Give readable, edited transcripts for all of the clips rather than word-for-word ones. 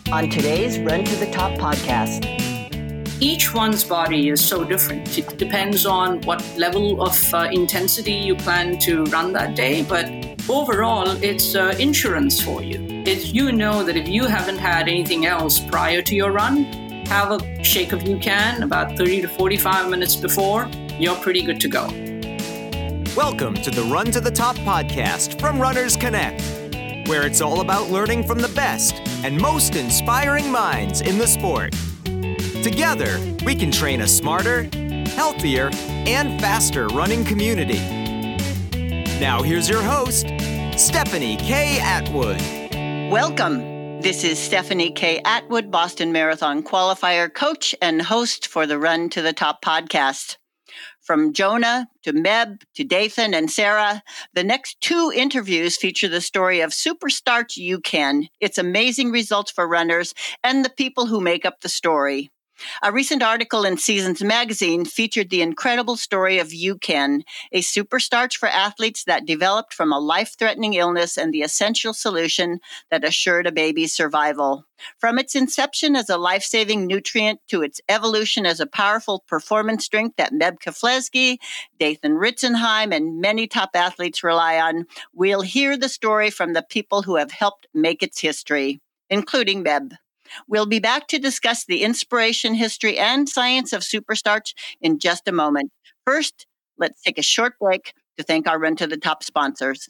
on today's Run to the Top podcast. Each one's body is so different. It depends on what level of intensity you plan to run that day, but overall, it's insurance for you. You know that if you haven't had anything else prior to your run, have a shake of UCAN about 30 to 45 minutes before, you're pretty good to go. Welcome to the Run to the Top podcast from Runners Connect, where it's all about learning from the best and most inspiring minds in the sport. Together, we can train a smarter, healthier, and faster running community. Now here's your host, Stephanie K. Atwood. Welcome. This is Stephanie K. Atwood, Boston Marathon qualifier, coach, and host for the Run to the Top podcast. From Jonah to Meb to Dathan and Sarah, the next two interviews feature the story of Superstarch UCAN, its amazing results for runners, and the people who make up the story. A recent article in Seasons magazine featured the incredible story of UCAN, a superstarch for athletes that developed from a life-threatening illness and the essential solution that assured a baby's survival. From its inception as a life-saving nutrient to its evolution as a powerful performance drink that Meb Keflezighi, Dathan Ritzenheim, and many top athletes rely on, we'll hear the story from the people who have helped make its history, including Meb. We'll be back to discuss the inspiration, history, and science of Superstarch in just a moment. First, let's take a short break to thank our Run to the Top sponsors.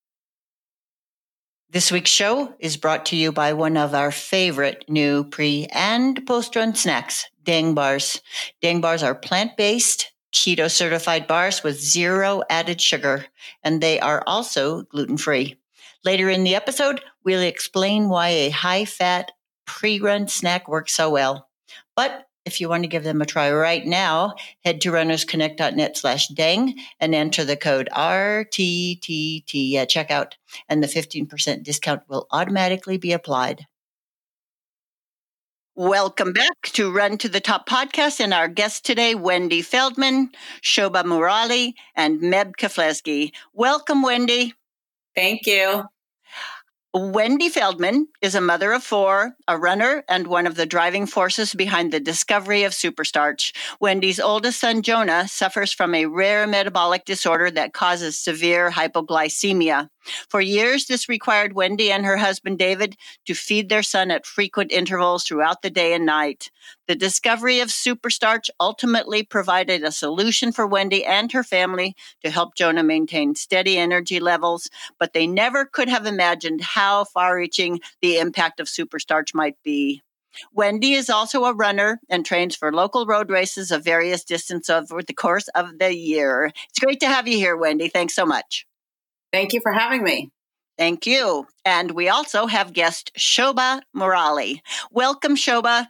This week's show is brought to you by one of our favorite new pre- and post-run snacks, Dang Bars. Dang Bars are plant-based, keto-certified bars with zero added sugar, and they are also gluten-free. Later in the episode, we'll explain why a high-fat pre-run snack works so well. But if you want to give them a try right now, head to runnersconnect.net/dang and enter the code RTTT at checkout, and the 15% discount will automatically be applied. Welcome back to Run to the Top podcast, and our guests today, Wendy Feldman, Shobha Murali, and Meb Keflezighi. Welcome, Wendy. Thank you. Wendy Feldman is a mother of four, a runner, and one of the driving forces behind the discovery of Superstarch. Wendy's oldest son, Jonah, suffers from a rare metabolic disorder that causes severe hypoglycemia. For years, this required Wendy and her husband, David, to feed their son at frequent intervals throughout the day and night. The discovery of Superstarch ultimately provided a solution for Wendy and her family to help Jonah maintain steady energy levels, but they never could have imagined how far-reaching the impact of Superstarch might be. Wendy is also a runner and trains for local road races of various distances over the course of the year. It's great to have you here, Wendy. Thanks so much. Thank you for having me. Thank you. And we also have guest Shobha Murali. Welcome, Shobha.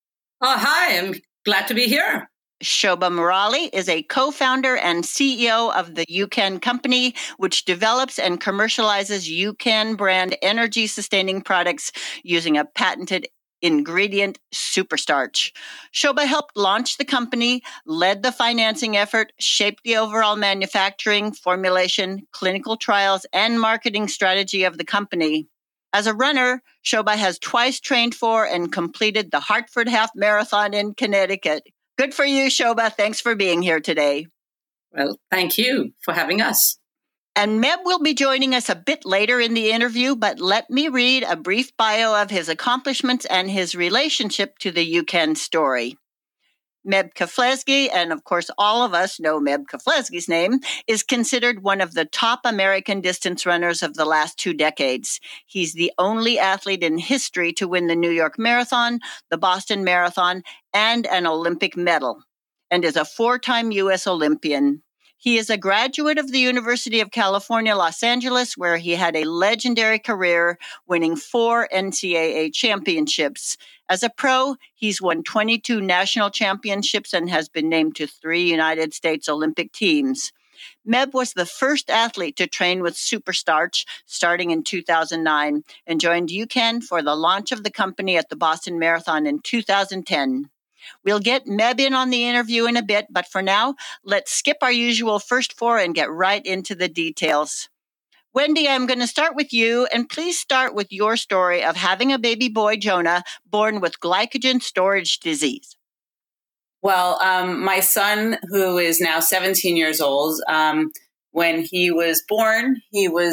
Hi, I'm glad to be here. Shobha Murali is a co-founder and CEO of the UCAN Company, which develops and commercializes UCAN brand energy-sustaining products using a patented ingredient, Superstarch. Shobha helped launch the company, led the financing effort, shaped the overall manufacturing, formulation, clinical trials, and marketing strategy of the company. As a runner, Shobha has twice trained for and completed the Hartford Half Marathon in Connecticut. Good for you, Shobha. Thanks for being here today. Well, thank you for having us. And Meb will be joining us a bit later in the interview, but let me read a brief bio of his accomplishments and his relationship to the UCAN story. Meb Keflezighi, and of course all of us know Meb Keflezighi's name, is considered one of the top American distance runners of the last 2 decades. He's the only athlete in history to win the New York Marathon, the Boston Marathon, and an Olympic medal, and is a 4-time U.S. Olympian. He is a graduate of the University of California, Los Angeles, where he had a legendary career, winning 4 NCAA championships. As a pro, he's won 22 national championships and has been named to 3 United States Olympic teams. Meb was the first athlete to train with Superstarch starting in 2009 and joined UCAN for the launch of the company at the Boston Marathon in 2010. We'll get Meb in on the interview in a bit, but for now, let's skip our usual first 4 and get right into the details. Wendy, I'm going to start with you, and please start with your story of having a baby boy, Jonah, born with glycogen storage disease. Well, my son, who is now 17 years old, when he was born,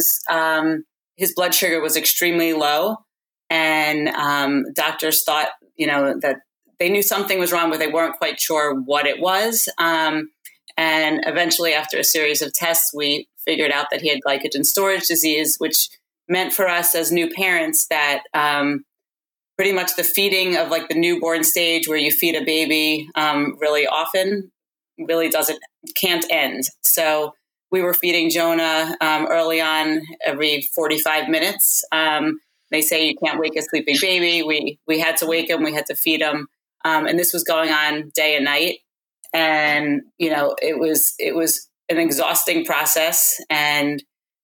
his blood sugar was extremely low, and doctors thought, that they knew something was wrong, but they weren't quite sure what it was. And eventually, after a series of tests, we figured out that he had glycogen storage disease, which meant for us as new parents that pretty much the feeding of like the newborn stage where you feed a baby really often really can't end. So we were feeding Jonah early on every 45 minutes. They say you can't wake a sleeping baby. We had to wake him. We had to feed him. And this was going on day and night. And, it was an exhausting process. And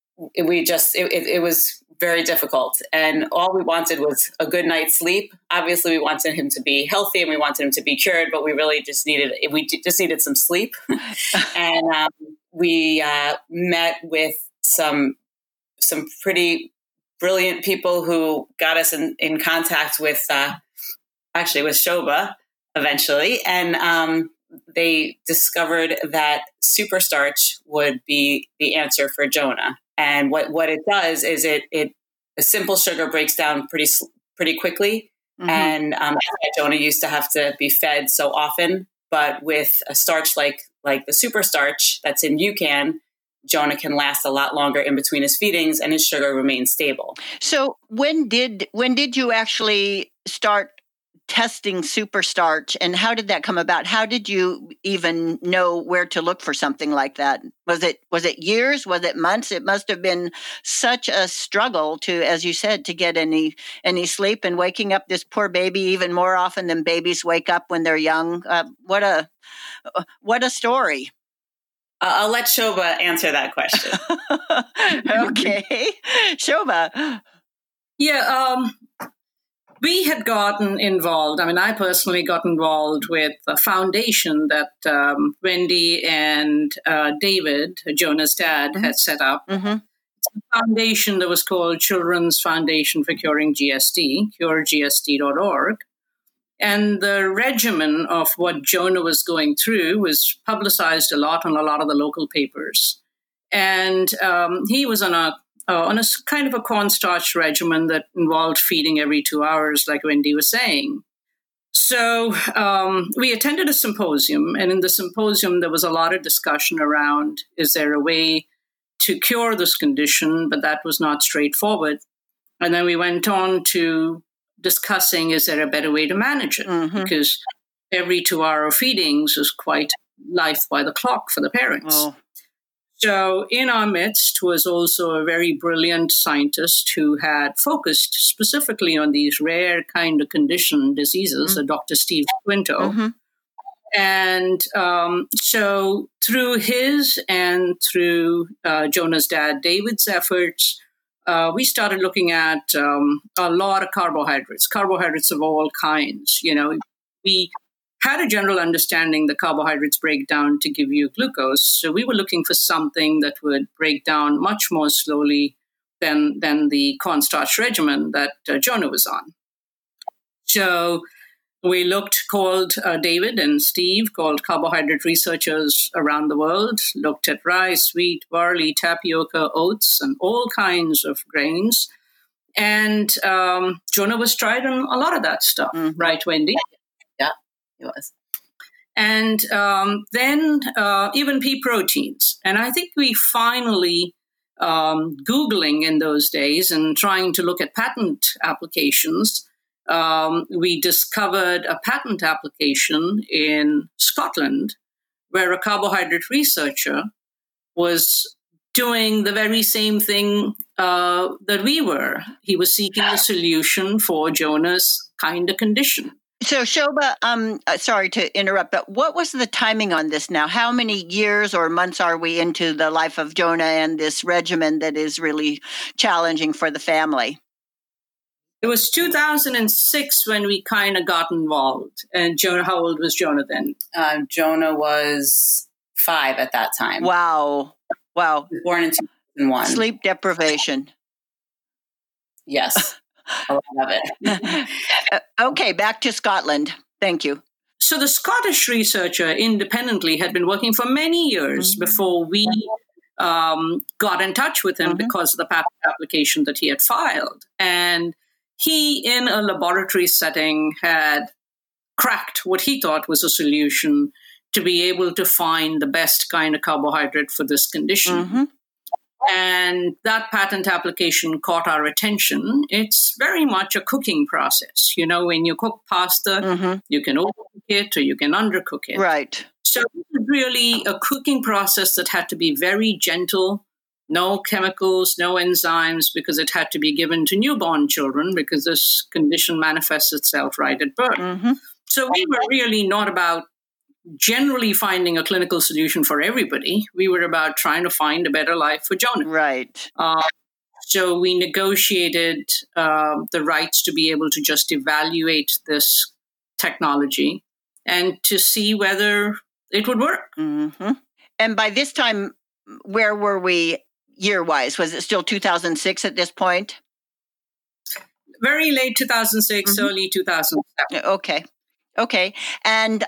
it was very difficult. And all we wanted was a good night's sleep. Obviously, we wanted him to be healthy and we wanted him to be cured, but we really just needed some sleep. And we met with some pretty brilliant people who got us in contact with Shobha eventually. And they discovered that Superstarch would be the answer for Jonah. And what it does is a simple sugar breaks down pretty quickly. Mm-hmm. And Jonah used to have to be fed so often, but with a starch like the Superstarch that's in UCAN, Jonah can last a lot longer in between his feedings and his sugar remains stable. So when did you actually start testing Superstarch, and how did that come about? How did you even know where to look for something like that? Was it years? Was it months? It must have been such a struggle to, as you said, to get any sleep and waking up this poor baby even more often than babies wake up when they're young. What a story. I'll let Shobha answer that question. Okay. Shobha. Yeah, we had gotten involved. I mean, I personally got involved with a foundation that Wendy and David, Jonah's dad, had set up. Mm-hmm. It's a foundation that was called Children's Foundation for Curing GSD, curegsd.org. And the regimen of what Jonah was going through was publicized a lot on a lot of the local papers. And he was on a kind of a cornstarch regimen that involved feeding every 2 hours, like Wendy was saying. So we attended a symposium, and in the symposium, there was a lot of discussion around, is there a way to cure this condition? But that was not straightforward. And then we went on to discussing, is there a better way to manage it? Mm-hmm. Because every 2 hour feedings is quite life by the clock for the parents. Oh. So in our midst was also a very brilliant scientist who had focused specifically on these rare kind of condition diseases, mm-hmm. Dr. Steve Quinto. Mm-hmm. And so through his and through Jonah's dad, David's efforts, we started looking at a lot of carbohydrates of all kinds. We had a general understanding that carbohydrates break down to give you glucose. So we were looking for something that would break down much more slowly than the cornstarch regimen that Jonah was on. So we called David and Steve, called carbohydrate researchers around the world, looked at rice, wheat, barley, tapioca, oats, and all kinds of grains. And Jonah was tried on a lot of that stuff, mm-hmm. Right, Wendy? Yeah, he was. And then even pea proteins. And I think we finally, Googling in those days and trying to look at patent applications, we discovered a patent application in Scotland where a carbohydrate researcher was doing the very same thing that we were. He was seeking a solution for Jonah's kind of condition. So Shobha, sorry to interrupt, but what was the timing on this now? How many years or months are we into the life of Jonah and this regimen that is really challenging for the family? It was 2006 when we kind of got involved. And Jonah, how old was Jonah then? Jonah was 5 at that time. Wow. He was born in in one. Sleep deprivation. Yes, a lot of it. Okay, back to Scotland. Thank you. So the Scottish researcher independently had been working for many years before we got in touch with him because of the patent application that he had filed. And he, in a laboratory setting, had cracked what he thought was a solution to be able to find the best kind of carbohydrate for this condition. And that patent application caught our attention. It's very much a cooking process. You know, when you cook pasta, you can overcook it or you can undercook it. Right. So it was really a cooking process that had to be very gentle, no chemicals, no enzymes, because it had to be given to newborn children because this condition manifests itself right at birth. So we were really not about generally finding a clinical solution for everybody. We were about trying to find a better life for Jonah. Right. So we negotiated the rights to be able to just evaluate this technology and to see whether it would work. And by this time, where were we year-wise? Was it still 2006 at this point? Very late 2006, early 2007. Okay. And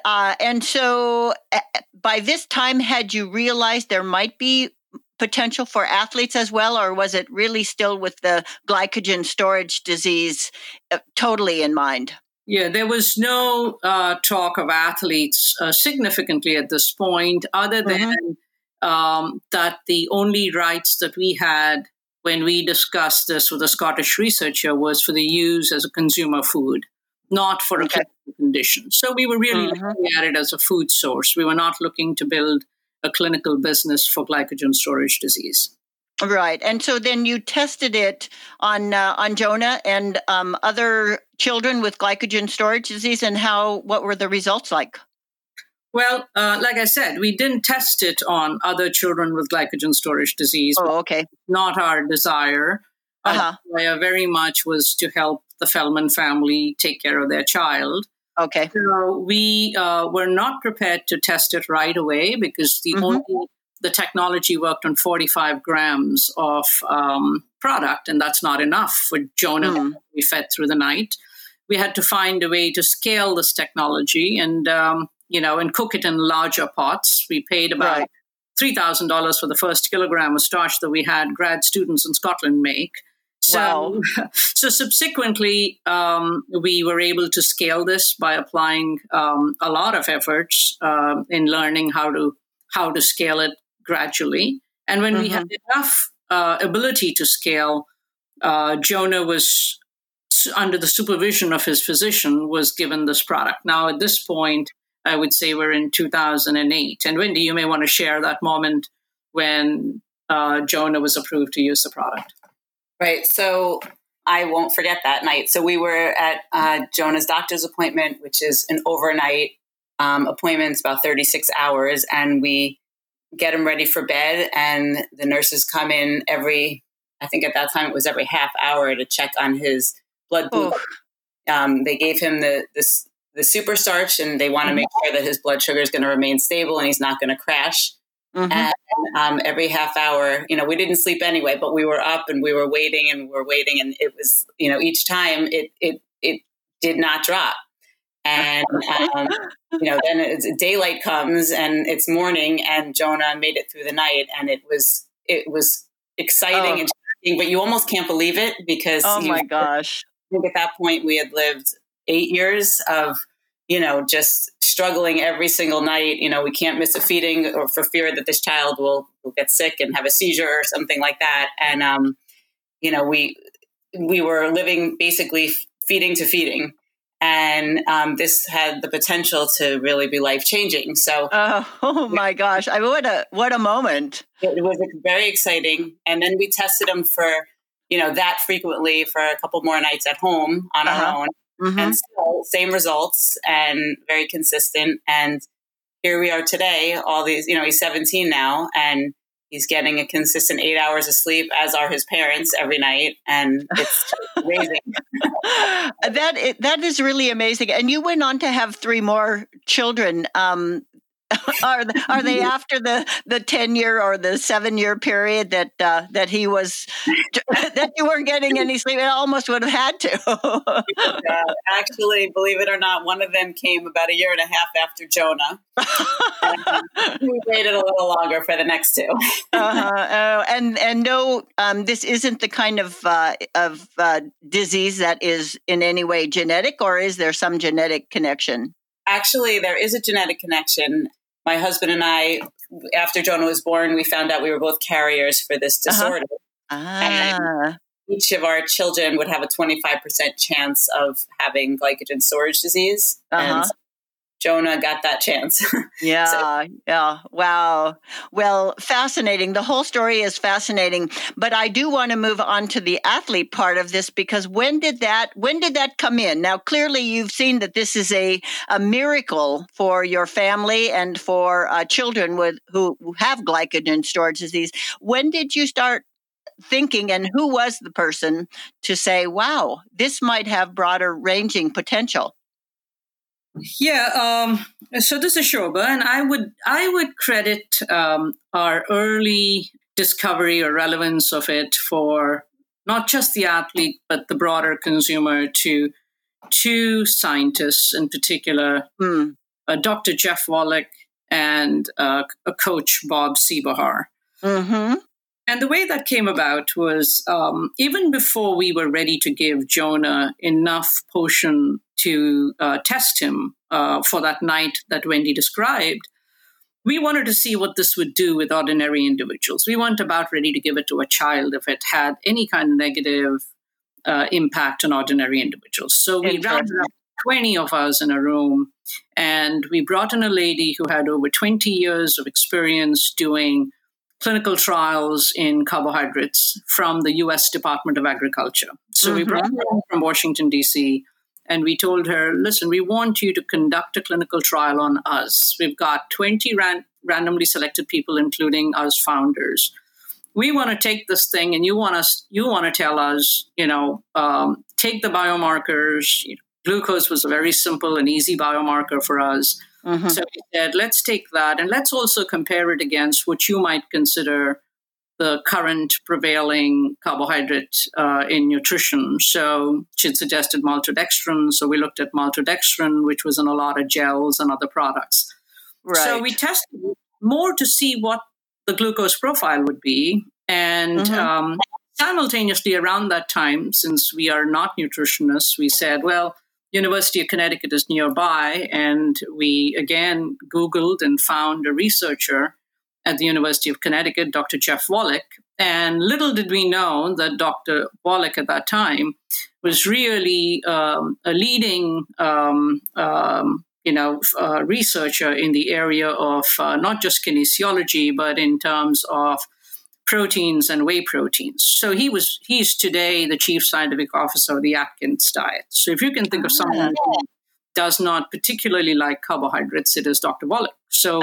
so by this time, had you realized there might be potential for athletes as well, or was it really still with the glycogen storage disease totally in mind? Yeah, there was no talk of athletes significantly at this point, other than that the only rights that we had when we discussed this with a Scottish researcher was for the use as a consumer food, not for a clinical condition. So we were really looking at it as a food source. We were not looking to build a clinical business for glycogen storage disease. Right. And so then you tested it on Jonah and other children with glycogen storage disease, and what were the results like? Well, like I said, we didn't test it on other children with glycogen storage disease. Oh, okay. Not our desire. Our desire very much was to help the Feldman family take care of their child. Okay. So we were not prepared to test it right away because the technology worked on 45 grams of product, and that's not enough for Jonah to be fed through the night. We had to find a way to scale this technology and cook it in larger pots. We paid about $3,000 for the first kilogram of starch that we had grad students in Scotland make. So, so subsequently, we were able to scale this by applying a lot of efforts in learning how to scale it gradually. And when we had enough ability to scale, Jonah was, under the supervision of his physician, was given this product. Now, at this point, I would say we're in 2008. And Wendy, you may want to share that moment when Jonah was approved to use the product. Right. So I won't forget that night. So we were at Jonah's doctor's appointment, which is an overnight appointment. It's about 36 hours. And we get him ready for bed. And the nurses come in I think at that time it was every half hour to check on his blood glucose. They gave him the super starch, and they want to make sure that his blood sugar is going to remain stable and he's not going to crash. And every half hour, we didn't sleep anyway, but we were up and we were waiting and it was, each time it did not drop. And, then daylight comes and it's morning, and Jonah made it through the night, and it was exciting and shocking, but you almost can't believe it because my gosh. I think at that point we had lived 8 years of, just struggling every single night. We can't miss a feeding or for fear that this child will get sick and have a seizure or something like that. And, we were living basically feeding to feeding. And this had the potential to really be life-changing. So, oh my gosh! I mean, what a moment! It was very exciting. And then we tested him for, that frequently for a couple more nights at home on our own. And so same results and very consistent. And here we are today, all these, he's 17 now, and he's getting a consistent 8 hours of sleep, as are his parents, every night. And it's amazing. That is really amazing. And you went on to have 3 more children. Are they after the 10-year or the 7-year period that he was that you weren't getting any sleep? It almost would have had to. Actually, believe it or not, one of them came about 1.5 years after Jonah. We waited a little longer for the next two. And no, this isn't the kind of disease that is in any way genetic, or is there some genetic connection? Actually, there is a genetic connection. My husband and I, after Jonah was born, we found out we were both carriers for this disorder. And each of our children would have a 25% chance of having glycogen storage disease. And Jonah got that chance. Yeah. Wow. Well, fascinating. The whole story is fascinating, but I do want to move on to the athlete part of this, because when did that come in? Now, clearly you've seen that this is a miracle for your family and for children who have glycogen storage disease. When did you start thinking, and who was the person to say, wow, this might have broader ranging potential? Yeah, so this is Shobha, and I would credit our early discovery or relevance of it for not just the athlete, but the broader consumer to two scientists in particular, Dr. Jeff Wallach and a coach, Bob Seebohar. Mm-hmm. And the way that came about was even before we were ready to give Jonah enough potion to test him for that night that Wendy described, we wanted to see what this would do with ordinary individuals. We weren't about ready to give it to a child if it had any kind of negative impact on ordinary individuals. So we rounded up 20 of us in a room, and we brought in a lady who had over 20 years of experience doing clinical trials in carbohydrates from the U.S. Department of Agriculture. So we brought her in from Washington, D.C., and we told her, listen, we want you to conduct a clinical trial on us. We've got 20 randomly selected people, including us founders. We want to take this thing, and you want to tell us, take the biomarkers. Glucose was a very simple and easy biomarker for us. Mm-hmm. So we said, let's take that and let's also compare it against what you might consider the current prevailing carbohydrate in nutrition. So she had suggested maltodextrin. So we looked at maltodextrin, which was in a lot of gels and other products. Right. So we tested more to see what the glucose profile would be. And simultaneously around that time, since we are not nutritionists, we said, well, University of Connecticut is nearby. And we, again, Googled and found a researcher at the University of Connecticut, Dr. Jeff Wallach. And little did we know that Dr. Wallach at that time was really a leading researcher in the area of not just kinesiology, but in terms of proteins and whey proteins. So he's today the chief scientific officer of the Atkins diet. So if you can think of someone who does not particularly like carbohydrates, it is Dr. Wallach. So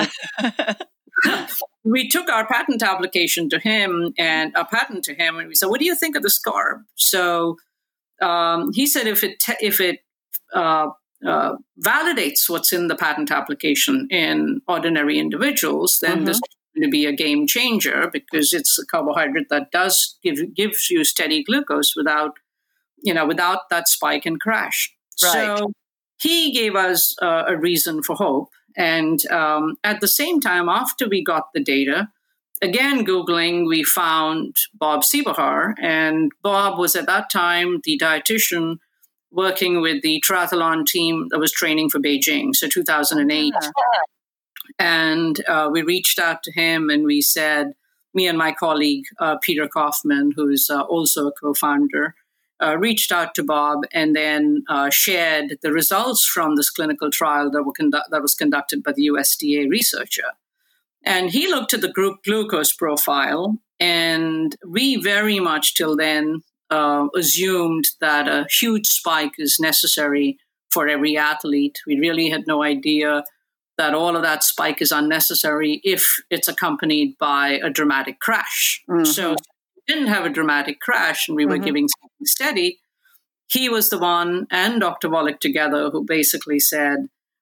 we took our patent application to him and we said, what do you think of this carb? So he said, if it validates what's in the patent application in ordinary individuals, then this is going to be a game changer, because it's a carbohydrate that does gives you steady glucose without that spike and crash. Right. So he gave us a reason for hope. And at the same time, after we got the data, again, Googling, we found Bob Seebohar. And Bob was at that time the dietitian working with the triathlon team that was training for Beijing, so 2008. And we reached out to him and we said, me and my colleague, Peter Kaufman, who's also a co-founder, reached out to Bob and then shared the results from this clinical trial that was conducted by the USDA researcher. And he looked at the group glucose profile, and we very much till then assumed that a huge spike is necessary for every athlete. We really had no idea that all of that spike is unnecessary if it's accompanied by a dramatic crash. Mm-hmm. So we didn't have a dramatic crash and we were giving something steady. He was the one, and Dr. Wallach together, who basically said,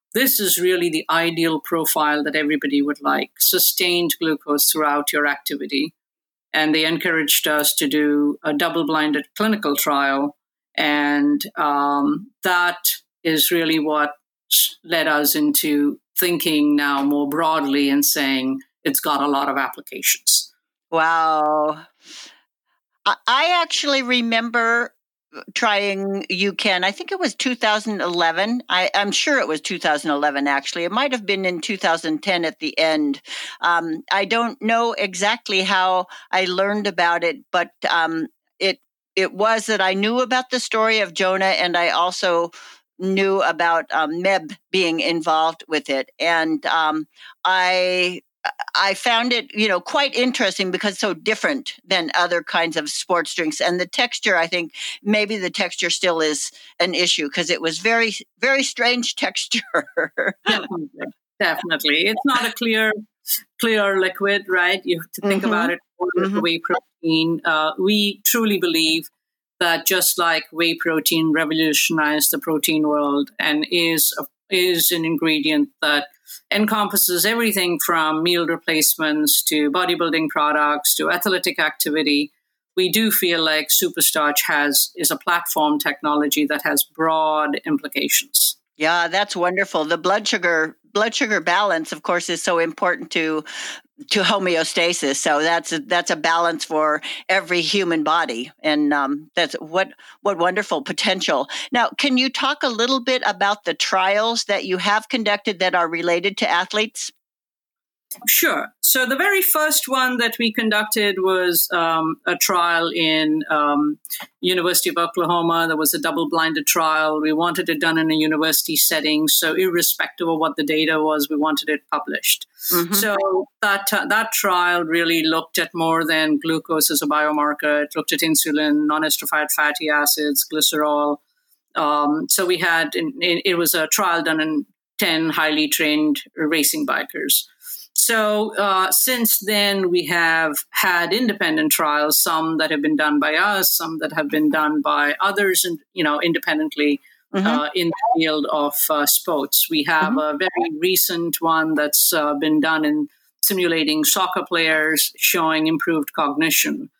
this is really the ideal profile that everybody would like, sustained glucose throughout your activity. And they encouraged us to do a double-blinded clinical trial. And that is really what led us into thinking now more broadly and saying it's got a lot of applications. Wow. I actually remember trying UCAN. I think it was 2011. I'm sure it was 2011, actually. It might have been in 2010 at the end. I don't know exactly how I learned about it, but it was that I knew about the story of Jonah, and I also knew about Meb being involved with it. And I found it, quite interesting because it's so different than other kinds of sports drinks. And the texture, I think maybe the texture still is an issue because it was very, very strange texture. Definitely. It's not a clear liquid, right? You have to think about it like whey protein. We truly believe that just like whey protein revolutionized the protein world and is an ingredient that encompasses everything from meal replacements to bodybuilding products to athletic activity, we do feel like Superstarch is a platform technology that has broad implications. Yeah, that's wonderful. The blood sugar balance, of course, is so important to homeostasis. So that's a balance for every human body, and that's what wonderful potential. Now, can you talk a little bit about the trials that you have conducted that are related to athletes? Sure. So the very first one that we conducted was a trial in University of Oklahoma. There was a double-blinded trial. We wanted it done in a university setting. So irrespective of what the data was, we wanted it published. Mm-hmm. So that trial really looked at more than glucose as a biomarker. It looked at insulin, non-esterified fatty acids, glycerol. So we had, it was a trial done in 10 highly trained racing bikers. So since then, we have had independent trials, some that have been done by us, some that have been done by others, and independently in the field of sports. We have a very recent one that's been done in simulating soccer players, showing improved cognition.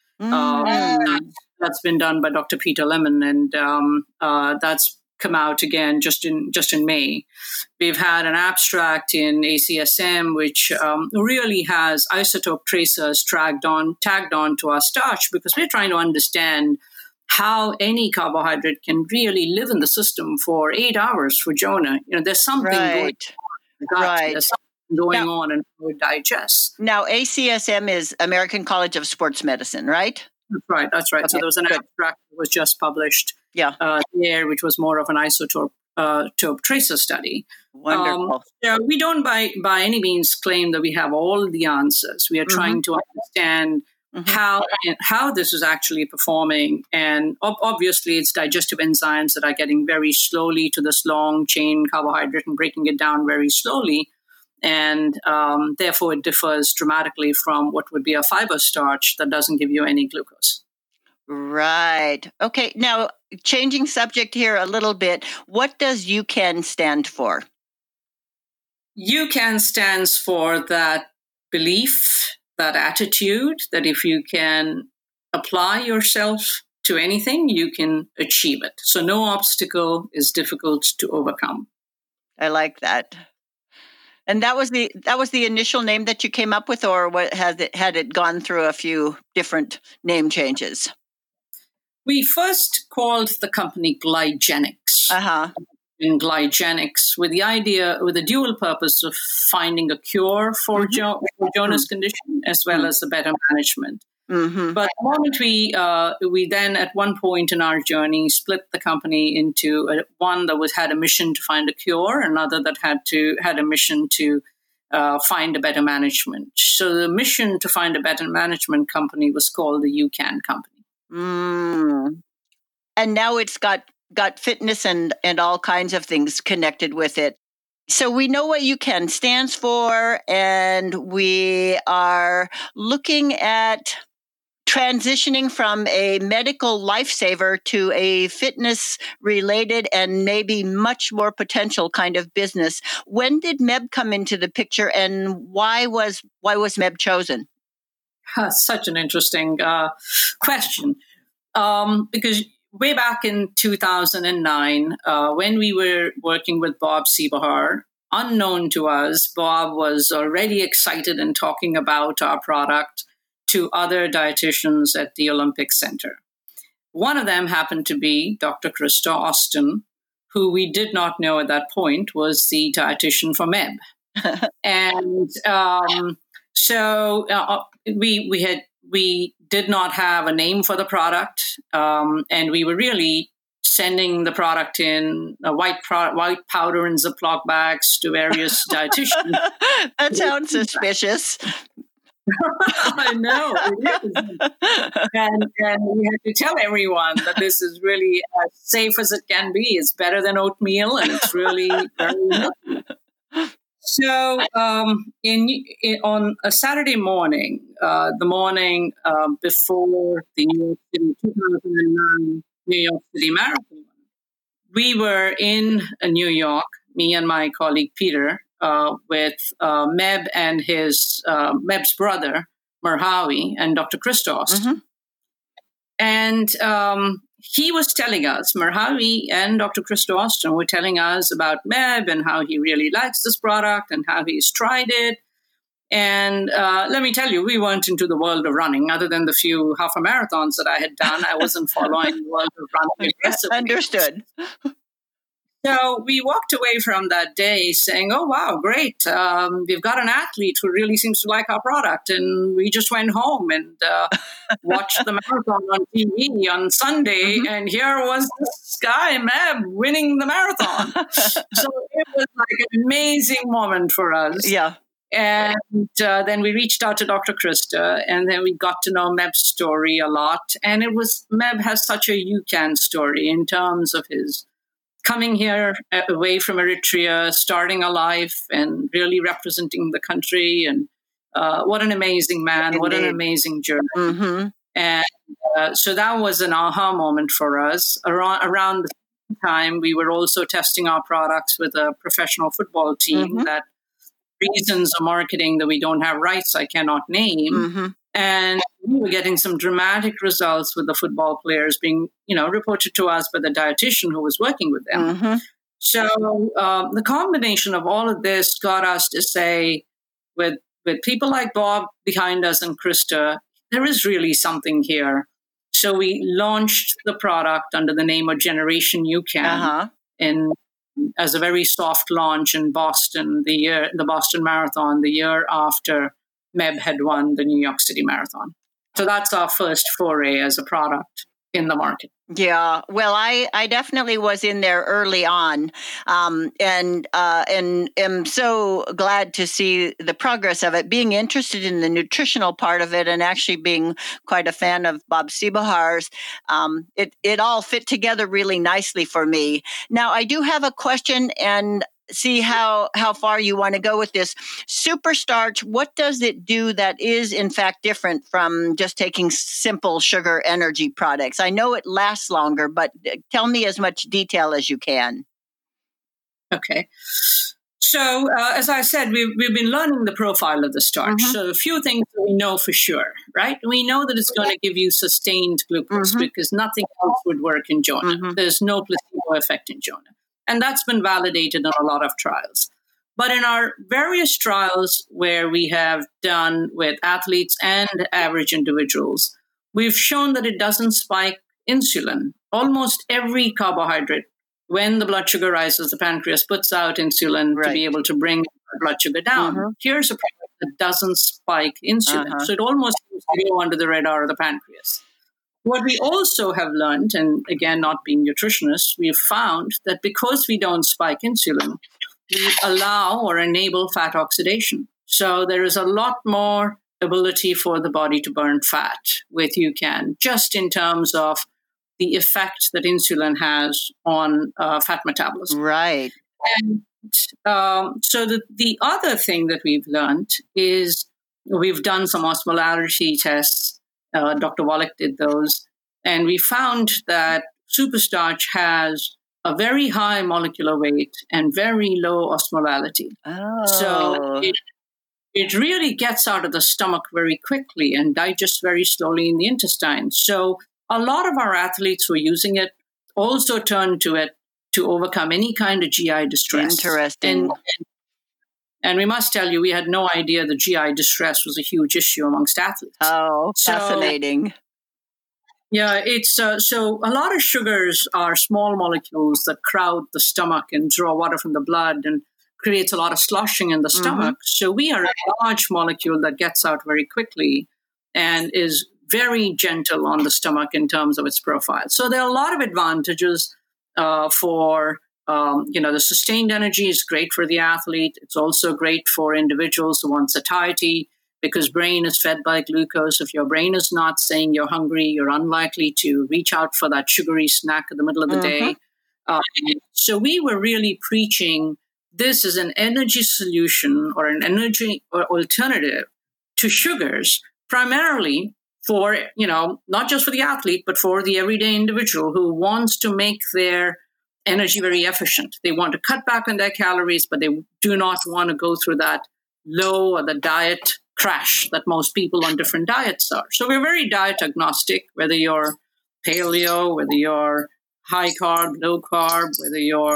That's been done by Dr. Peter Lemon, and that's come out again just in May. We've had an abstract in ACSM, which really has isotope tracers tagged on to our starch, because we're trying to understand how any carbohydrate can really live in the system for 8 hours for Jonah. There's something going on. There's something going on and how it digests. Now, ACSM is American College of Sports Medicine, right? That's right. Okay. So there was an abstract that was just published there, which was more of an isotope tracer study. Wonderful. We don't by any means claim that we have all the answers. We are trying to understand how this is actually performing. And obviously, it's digestive enzymes that are getting very slowly to this long chain carbohydrate and breaking it down very slowly. And therefore, it differs dramatically from what would be a fiber starch that doesn't give you any glucose. Right. Okay. Now, changing subject here a little bit, what does UCAN stand for? UCAN stands for that belief, that attitude, that if you can apply yourself to anything, you can achieve it. So no obstacle is difficult to overcome. I like that. And that was the initial name that you came up with, or what had it gone through a few different name changes? We first called the company Glygenics. In Glygenics, with the dual purpose of finding a cure for Jonah's condition, as well as a better management. But the moment we then, at one point in our journey, split the company into one that had a mission to find a cure, another that had a mission to find a better management. So the mission to find a better management company was called the UCAN company. And now it's got fitness and all kinds of things connected with it. So we know what UCAN stands for, and we are looking at transitioning from a medical lifesaver to a fitness-related and maybe much more potential kind of business. When did MEB come into the picture, and why was MEB chosen? Such an interesting question. Because way back in 2009, when we were working with Bob Seebohar, unknown to us, Bob was already excited and talking about our product to other dietitians at the Olympic Center. One of them happened to be Dr. Krista Austin, who we did not know at that point was the dietitian for MEB. And so we did not have a name for the product, and we were really sending the product in white powder in Ziploc bags to various dietitians. That sounds suspicious. I know, it is. And we had to tell everyone that this is really as safe as it can be. It's better than oatmeal, and it's really very healthy. So on a Saturday morning, the morning before the New York City 2009 New York City Marathon, we were in New York, me and my colleague Peter, with MEB and his MEB's brother, Merhawi, and Dr. Krista Austin. Mm-hmm. And he was telling us, Merhawi and Dr. Krista Austin were telling us about MEB and how he really likes this product and how he's tried it. And let me tell you, we weren't into the world of running. Other than the few half a marathons that I had done, I wasn't following the world of running aggressively. Understood. So we walked away from that day saying, oh, wow, great. We've got an athlete who really seems to like our product. And we just went home and watched the marathon on TV on Sunday. Mm-hmm. And here was this guy, MEB, winning the marathon. So it was like an amazing moment for us. Yeah. And then we reached out to Dr. Krista, and then we got to know MEB's story a lot. And MEB has such a UCAN story in terms of his coming here away from Eritrea, starting a life and really representing the country. And what an amazing man, what an amazing journey. Mm-hmm. And so that was an aha moment for us. Around the same time, we were also testing our products with a professional football team that reasons of marketing that we don't have rights I cannot name. Mm-hmm. And we were getting some dramatic results with the football players being, reported to us by the dietitian who was working with them. Mm-hmm. So the combination of all of this got us to say, with people like Bob behind us and Krista, there is really something here. So we launched the product under the name of Generation UCAN as a very soft launch in Boston, the Boston Marathon, the year after MEB had won the New York City Marathon. So that's our first foray as a product in the market. Yeah, well, I definitely was in there early on, and am so glad to see the progress of it. Being interested in the nutritional part of it, and actually being quite a fan of Bob Seebohar's, it all fit together really nicely for me. Now, I do have a question, and see how far you want to go with this. Superstarch, what does it do that is in fact different from just taking simple sugar energy products? I know it lasts longer, but tell me as much detail as you can. Okay. So as I said, we've been learning the profile of the starch. Mm-hmm. So a few things we know for sure, right? We know that it's going to give you sustained glucose because nothing else would work in Jonah. Mm-hmm. There's no placebo effect in Jonah. And that's been validated in a lot of trials. But in our various trials where we have done with athletes and average individuals, we've shown that it doesn't spike insulin. Almost every carbohydrate, when the blood sugar rises, the pancreas puts out insulin to be able to bring blood sugar down. Mm-hmm. Here's a product that doesn't spike insulin. So it almost seems to go under the radar of the pancreas. What we also have learned, and again, not being nutritionists, we've found that because we don't spike insulin, we allow or enable fat oxidation. So there is a lot more ability for the body to burn fat with UCAN, just in terms of the effect that insulin has on fat metabolism. Right. And so the other thing that we've learned is we've done some osmolarity tests. Dr. Wallach did those. And we found that superstarch has a very high molecular weight and very low osmolality. Oh. So it really gets out of the stomach very quickly and digests very slowly in the intestine. So a lot of our athletes who are using it also turn to it to overcome any kind of GI distress. Interesting. And we must tell you, we had no idea the GI distress was a huge issue amongst athletes. Oh, fascinating. Yeah, it's so a lot of sugars are small molecules that crowd the stomach and draw water from the blood and creates a lot of sloshing in the stomach. So we are a large molecule that gets out very quickly and is very gentle on the stomach in terms of its profile. So there are a lot of advantages for the sustained energy is great for the athlete. It's also great for individuals who want satiety, because brain is fed by glucose. If your brain is not saying you're hungry, you're unlikely to reach out for that sugary snack in the middle of the day. So we were really preaching this is an energy solution or an energy alternative to sugars, primarily for, not just for the athlete, but for the everyday individual who wants to make their energy very efficient. They want to cut back on their calories, but they do not want to go through that low or the diet crash that most people on different diets are. So we're very diet agnostic, whether you're paleo, whether you're high carb, low carb, whether you're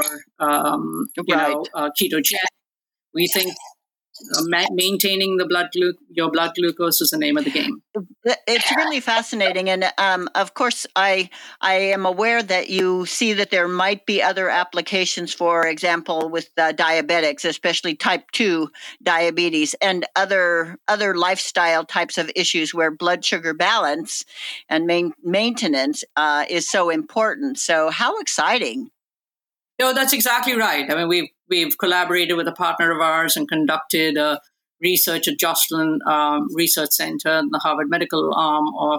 ketogenic. We think maintaining your blood glucose is the name of the game. It's really fascinating. And of course, I am aware that you see that there might be other applications, for example, with diabetics, especially type 2 diabetes and other lifestyle types of issues where blood sugar balance and maintenance is so important. So how exciting. No, that's exactly right. I mean, we've collaborated with a partner of ours and conducted research at Joslin Research Center, the Harvard Medical arm of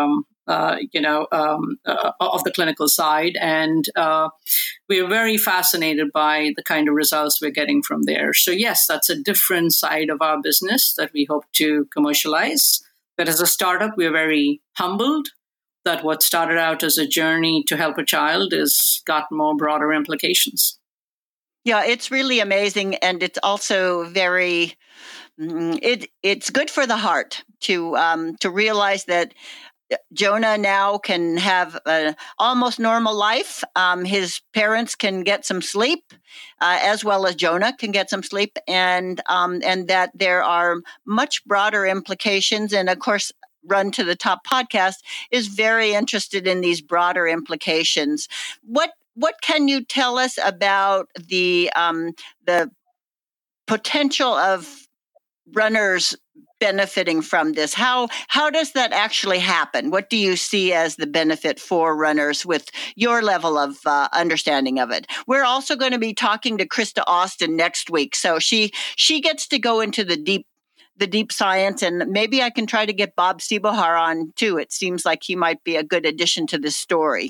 the clinical side, and we are very fascinated by the kind of results we're getting from there. So yes, that's a different side of our business that we hope to commercialize. But as a startup, we're very humbled that what started out as a journey to help a child has got more broader implications. Yeah, it's really amazing. And it's also very, it's good for the heart to realize that Jonah now can have an almost normal life. His parents can get some sleep, as well as Jonah can get some sleep, and that there are much broader implications. And of course, Run to the Top podcast is very interested in these broader implications. What can you tell us about the potential of runners benefiting from this? How does that actually happen? What do you see as the benefit for runners with your level of understanding of it? We're also going to be talking to Krista Austin next week, so she gets to go into the deep science, and maybe I can try to get Bob Seebohar on too. It seems like he might be a good addition to this story.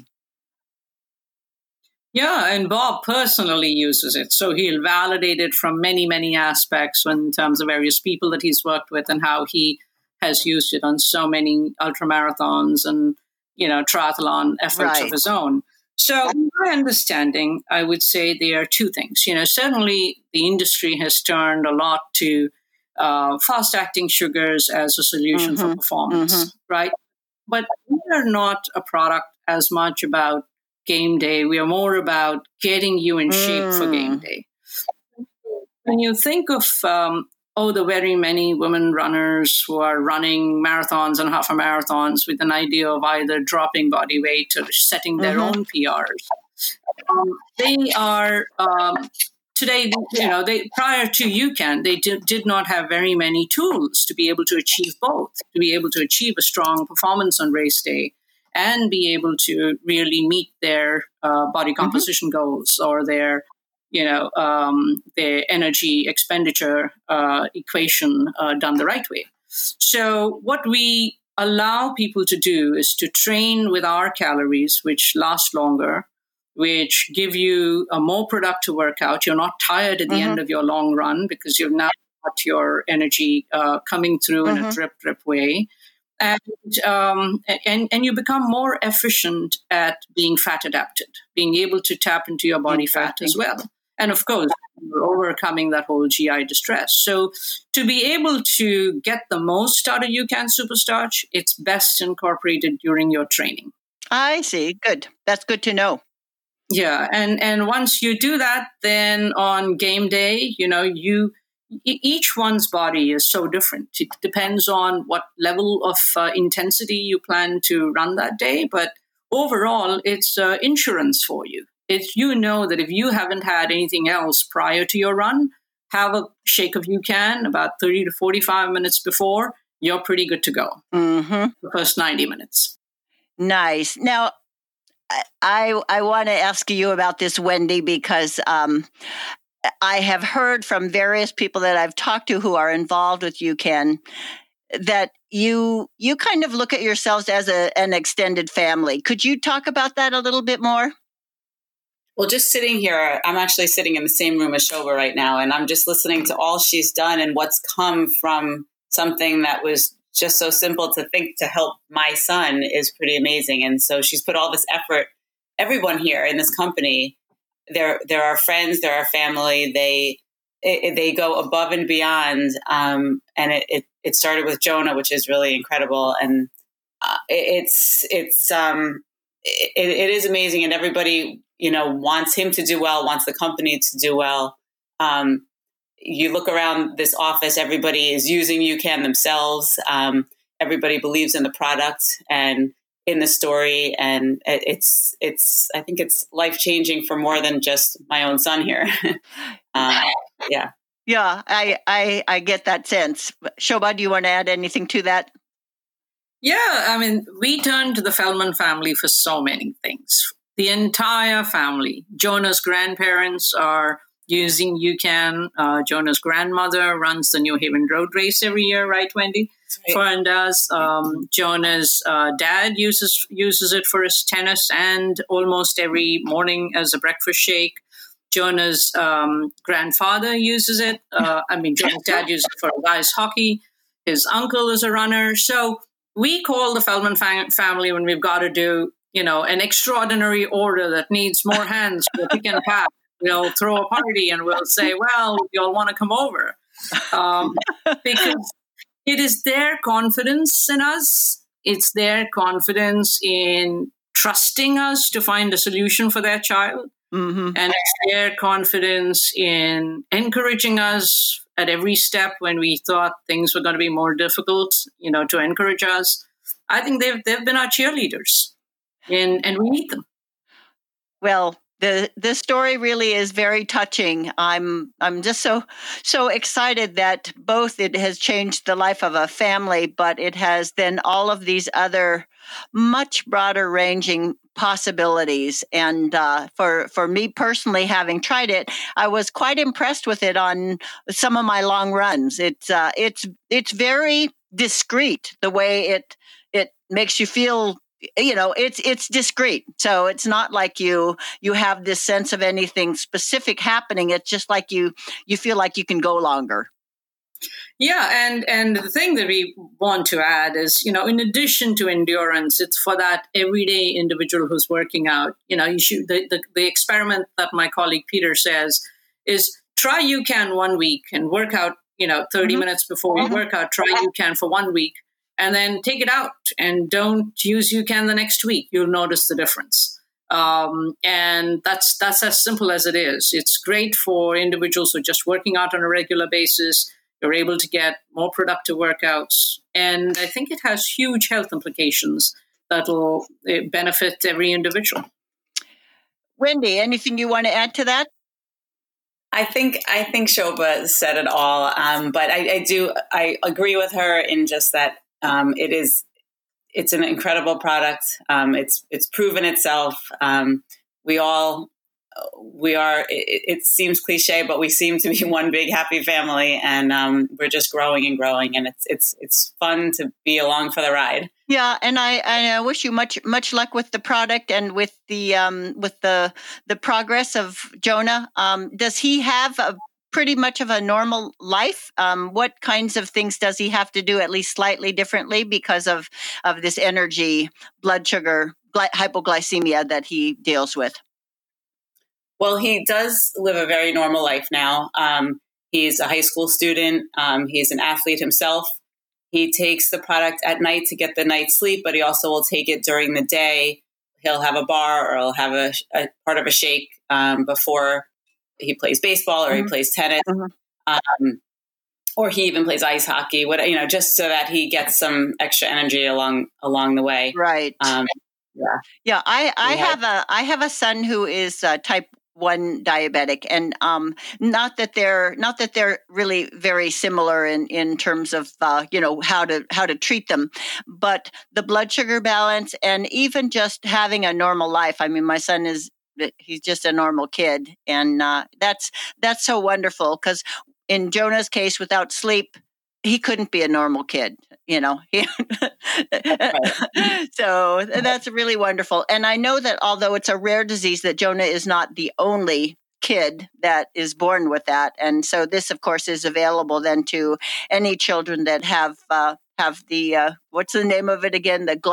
Yeah, and Bob personally uses it. So he'll validate it from many, many aspects in terms of various people that he's worked with and how he has used it on so many ultramarathons and, triathlon efforts of his own. So in my understanding, I would say there are two things. Certainly the industry has turned a lot to fast-acting sugars as a solution for performance, right? But we are not a product as much about game day. We are more about getting you in shape for game day. When you think of the very many women runners who are running marathons and half marathons with an idea of either dropping body weight or setting their own PRs, they are today, prior to UCAN, they did not have very many tools to be able to achieve both, to be able to achieve a strong performance on race day and be able to really meet their body composition goals or their energy expenditure equation done the right way. So what we allow people to do is to train with our calories, which last longer, which give you a more productive workout. You're not tired at the end of your long run because you've now got your energy coming through in a drip way. and you become more efficient at being fat adapted, being able to tap into your body fat as well. And of course, you're overcoming that whole GI distress. So to be able to get the most out of UCAN Superstarch, it's best incorporated during your training. I see. Good. That's good to know. Yeah. And once you do that, then on game day, each one's body is so different. It depends on what level of intensity you plan to run that day. But overall, it's insurance for you. It's, that if you haven't had anything else prior to your run, have a shake of UCAN about 30 to 45 minutes before, you're pretty good to go. The first 90 minutes. Nice. Now, I want to ask you about this, Wendy, because I have heard from various people that I've talked to who are involved with UCAN that you kind of look at yourselves as an extended family. Could you talk about that a little bit more? Well, just sitting here, I'm actually sitting in the same room as Shobha right now, and I'm just listening to all she's done and what's come from something that was just so simple to think to help my son is pretty amazing. And so she's put all this effort. Everyone here in this company, they're our friends, they're our family. They go above and beyond. And it started with Jonah, which is really incredible. And it is amazing. And everybody, wants him to do well, wants the company to do well. You look around this office, everybody is using UCAN themselves. Everybody believes in the product and in the story. And I think it's life-changing for more than just my own son here. Yeah. Yeah, I get that sense. Shobha, do you want to add anything to that? Yeah, we turn to the Feldman family for so many things. The entire family. Jonah's grandparents are using UCAN. Jonah's grandmother runs the New Haven Road Race every year, right, Wendy? Right. Fern does. Jonah's dad uses it for his tennis and almost every morning as a breakfast shake. Jonah's grandfather uses it. Jonah's dad uses it for guys hockey. His uncle is a runner. So we call the Feldman family when we've got to do, an extraordinary order that needs more hands for pick and pack. We'll throw a party and we'll say, well, you'll want to come over. Because it is their confidence in us. It's their confidence in trusting us to find a solution for their child. And it's their confidence in encouraging us at every step when we thought things were going to be more difficult, to encourage us. I think they've been our cheerleaders, and we need them. Well, the story really is very touching. I'm just so excited that both it has changed the life of a family, but it has then all of these other much broader ranging possibilities. And for me personally, having tried it, I was quite impressed with it on some of my long runs. It's very discreet the way it makes you feel. It's discreet. So it's not like you have this sense of anything specific happening. It's just like you feel like you can go longer. Yeah, and the thing that we want to add is, in addition to endurance, it's for that everyday individual who's working out. You should the experiment that my colleague Peter says is try UCAN 1 week and work out, 30 minutes before you work out, try UCAN for 1 week. And then take it out and don't use UCAN the next week. You'll notice the difference. And that's as simple as it is. It's great for individuals who are just working out on a regular basis. You're able to get more productive workouts. And I think it has huge health implications that will benefit every individual. Wendy, anything you want to add to that? I think Shobha said it all. But I agree with her in just that. It's an incredible product. It's proven itself. It seems cliche, but we seem to be one big happy family, and we're just growing and growing, and it's fun to be along for the ride. Yeah, and I wish you much luck with the product and with the progress of Jonah. Does he have a pretty much of a normal life? What kinds of things does he have to do at least slightly differently because of this energy, blood sugar, hypoglycemia that he deals with? Well, he does live a very normal life now. He's a high school student. He's an athlete himself. He takes the product at night to get the night's sleep, but he also will take it during the day. He'll have a bar or he'll have a part of a shake before he plays baseball or he plays tennis, or he even plays ice hockey. Just so that he gets some extra energy along the way. Right. Yeah. I have a son who is type 1 diabetic, and not that they're really very similar in terms of how to treat them, but the blood sugar balance and even just having a normal life. I mean, my son he's just a normal kid, and that's so wonderful, because in Jonah's case, without sleep, he couldn't be a normal kid, So that's really wonderful. And I know that although it's a rare disease, that Jonah is not the only kid that is born with that. And so this, of course, is available then to any children that have the, what's the name of it again? The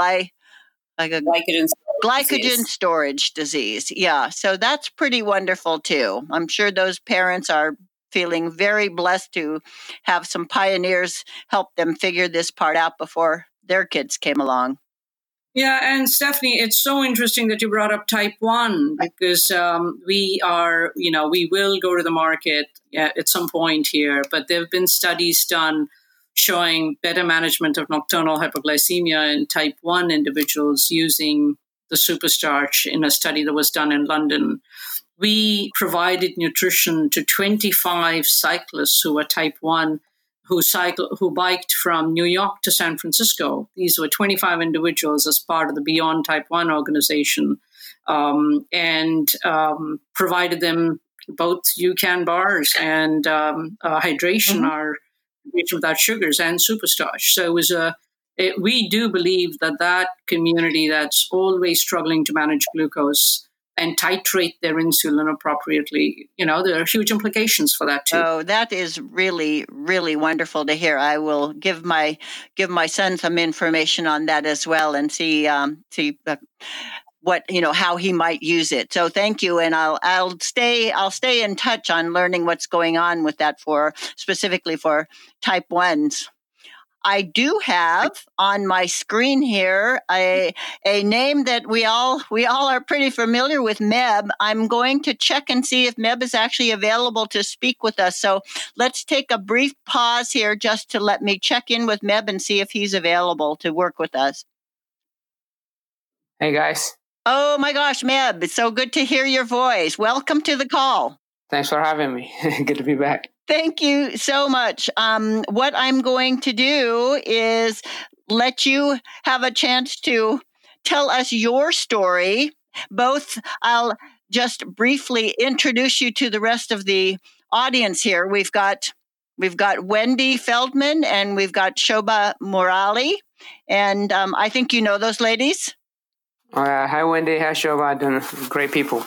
glycogen storage disease. Yeah. So that's pretty wonderful too. I'm sure those parents are feeling very blessed to have some pioneers help them figure this part out before their kids came along. Yeah, and Stephanie, it's so interesting that you brought up type 1, because we will go to the market at some point here, but there have been studies done showing better management of nocturnal hypoglycemia in type 1 individuals using the Superstarch in a study that was done in London. We provided nutrition to 25 cyclists who were type 1, who biked from New York to San Francisco. These were 25 individuals as part of the Beyond Type 1 organization, and provided them both UCAN bars and hydration, our hydration without sugars, and Superstarch. So it was we do believe that community that's always struggling to manage glucose and titrate their insulin appropriately, there are huge implications for that too. Oh, that is really, really wonderful to hear. I will give my son some information on that as well, and see what how he might use it. So thank you, and I'll stay in touch on learning what's going on with that specifically for type 1s. I do have on my screen here a name that we all are pretty familiar with, Meb. I'm going to check and see if Meb is actually available to speak with us. So let's take a brief pause here just to let me check in with Meb and see if he's available to work with us. Hey, guys. Oh, my gosh, Meb, it's so good to hear your voice. Welcome to the call. Thanks for having me. Good to be back. Thank you so much. What I'm going to do is let you have a chance to tell us your story. Both, I'll just briefly introduce you to the rest of the audience here. We've got Wendy Feldman and we've got Shobha Murali, and I think you know those ladies. Hi, Wendy. Hi, Shobha. Great people.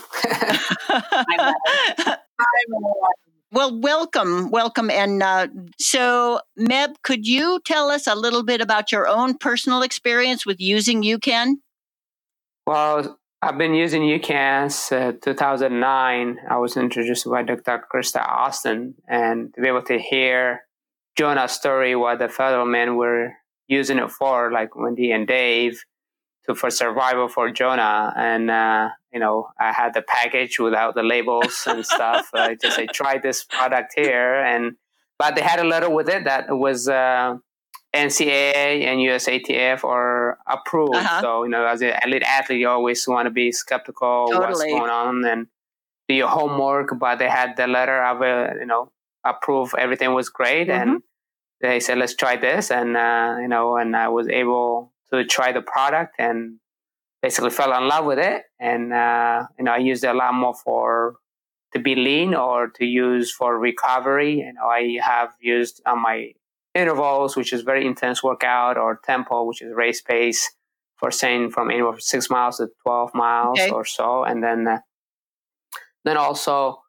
Well, welcome. And so, Meb, could you tell us a little bit about your own personal experience with using UCAN? Well, I've been using UCAN since 2009. I was introduced by Dr. Krista Austin, and to be able to hear Jonah's story, what the federal men were using it for, like Wendy and Dave, for survival for Jonah. And, I had the package without the labels and stuff. I tried this product here, but they had a letter with it that was NCAA and USATF are approved. Uh-huh. So, as an elite athlete, you always want to be skeptical of what's going on and do your homework. But they had the letter of, approved. Everything was great. Mm-hmm. And they said, let's try this. And, and I was able to try the product and basically fell in love with it. And, I used it a lot more to be lean or to use for recovery. I have used on my intervals, which is very intense workout, or tempo, which is race pace, for saying from anywhere from 6 miles to 12 miles or so. And then also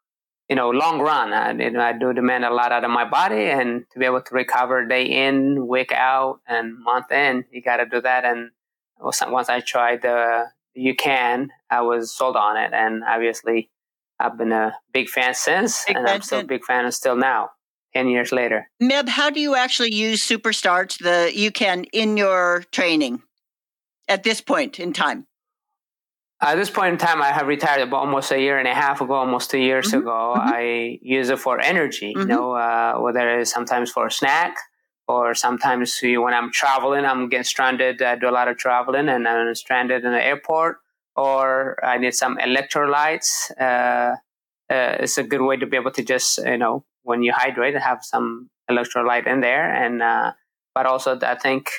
long run. I do demand a lot out of my body, and to be able to recover day in, week out, and month in, you got to do that. And once I tried the UCAN, I was sold on it, and obviously I've been a big fan since, and I'm still a big fan still now, 10 years later. Meb, how do you actually use SuperStarch, the UCAN, in your training at this point in time? At this point in time, I have retired about almost a year and a half ago, almost 2 years ago. I use it for energy, whether it's sometimes for a snack, or sometimes when I'm traveling, I'm getting stranded. I do a lot of traveling, and I'm stranded in the airport, or I need some electrolytes. It's a good way to be able to just, when you hydrate, have some electrolyte in there. And but also, I think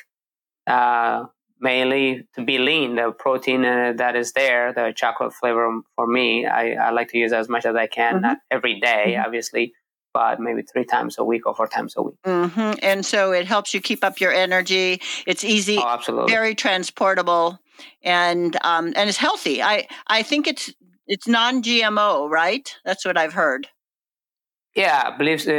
mainly to be lean, the protein that is there, the chocolate flavor for me, I like to use as much as I can, not every day, obviously, but maybe 3 times a week or 4 times a week. And so it helps you keep up your energy. It's easy, absolutely, very transportable, and it's healthy. I think it's non-GMO, right? That's what I've heard. Yeah, I believe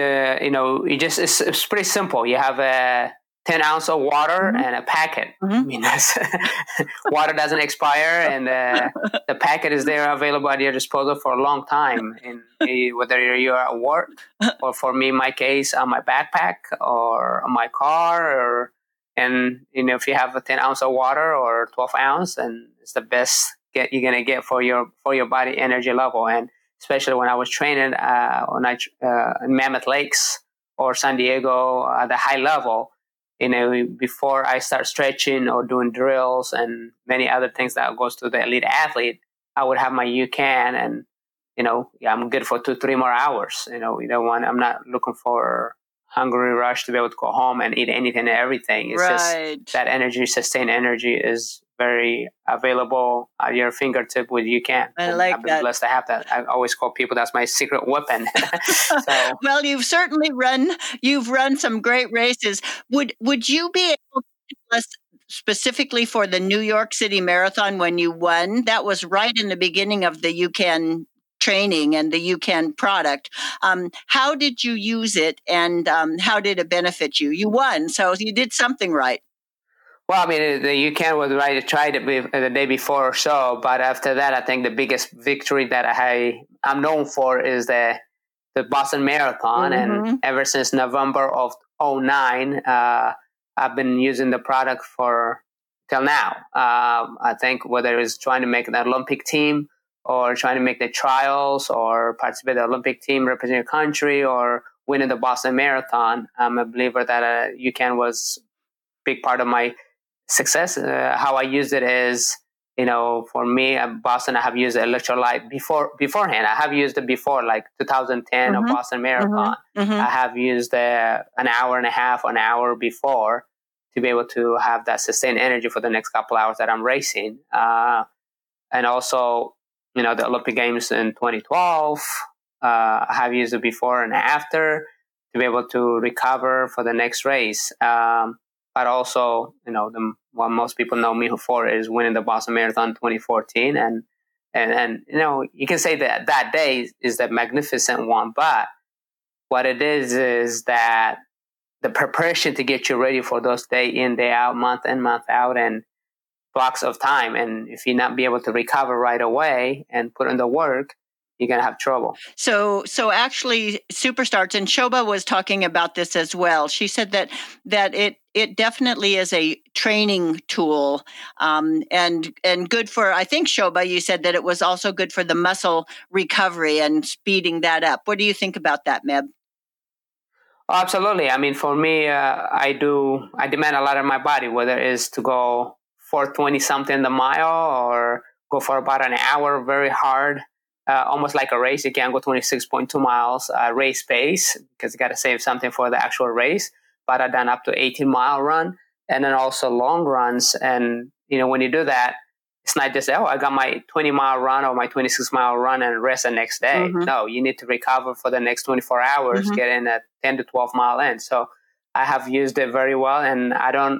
it's pretty simple. You have a 10 ounce of water and a packet. I mean, water doesn't expire, and the packet is there available at your disposal for a long time. And whether you're at work, or for me, in my case, on my backpack or on my car, and if you have a 10 ounce of water or 12 ounce, and it's the best you're gonna get for your body energy level. And especially when I was training in Mammoth Lakes or San Diego at the high level. Before I start stretching or doing drills and many other things that goes to the elite athlete, I would have my UCAN, and I'm good for 2-3 more hours. I'm not looking for hungry rush to be able to go home and eat anything and everything. It's just that energy, sustained energy, is very available at your fingertip with UCAN. I've been blessed to have that. I always call people that's my secret weapon. Well, you've certainly run some great races. Would you be able to tell us specifically for the New York City Marathon when you won? That was right in the beginning of the UCAN training and the UCAN product. How did you use it, and how did it benefit you? You won, so you did something right. Well, I mean, the UCAN was right. I tried it the day before or so, but after that, I think the biggest victory that I'm known for is the Boston Marathon. And ever since November of 2009, I've been using the product till now. I think whether it's trying to make an Olympic team, or trying to make the trials, or participate in the Olympic team, represent your country, or winning the Boston Marathon, I'm a believer that UCAN was a big part of my success. How I used it is, for me at Boston, I have used electrolyte beforehand. I have used it before, like 2010 of Boston Marathon. I have used an hour and a half, an hour before, to be able to have that sustained energy for the next couple hours that I'm racing. And also, the Olympic Games in 2012, I have used it before and after to be able to recover for the next race. But also, what most people know me for is winning the Boston Marathon 2014. And you can say that day is the magnificent one, but what it is that the preparation to get you ready for those day in, day out, month in, month out, and blocks of time. And if you not be able to recover right away and put in the work, you're going to have trouble. So actually, SuperStarch, and Shobha was talking about this as well. She said that it definitely is a training tool, and good for, I think, Shobha, you said that it was also good for the muscle recovery and speeding that up. What do you think about that, Meb? Oh, absolutely. I mean, for me, I demand a lot of my body, whether it's to go 420 something the mile, or go for about an hour very hard. Almost like a race. You can't go 26.2 miles race pace, because you got to save something for the actual race. But I've done up to 18-mile run, and then also long runs. And, when you do that, it's not just, I got my 20-mile run or my 26-mile run and rest the next day. No, you need to recover for the next 24 hours, get in a 10 to 12-mile in. So I have used it very well. And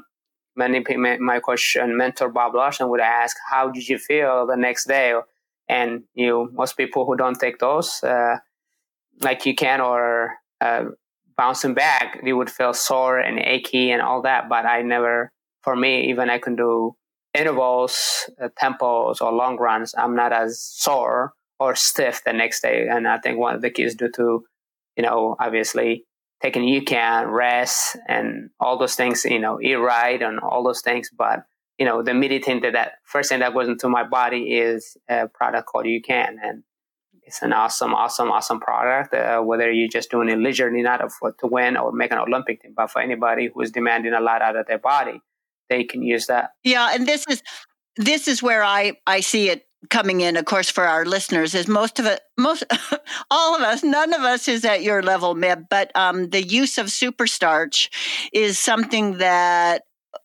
my question, mentor Bob Larson would ask, how did you feel the next day? And most people who don't take those, like UCAN or bouncing back, you would feel sore and achy and all that. But for me, even I can do intervals, tempos, or long runs. I'm not as sore or stiff the next day. And I think one of the keys due to, obviously taking UCAN, rest, and all those things, eat right and all those things. But, the immediate thing that first thing that goes into my body is a product called UCAN. And it's an awesome product, whether you're just doing it leisurely, not to win or make an Olympic team, but for anybody who is demanding a lot out of their body, they can use that. Yeah, and this is where I see it coming in, of course, for our listeners, is most all of us, none of us is at your level, Meb, but the use of super starch is something that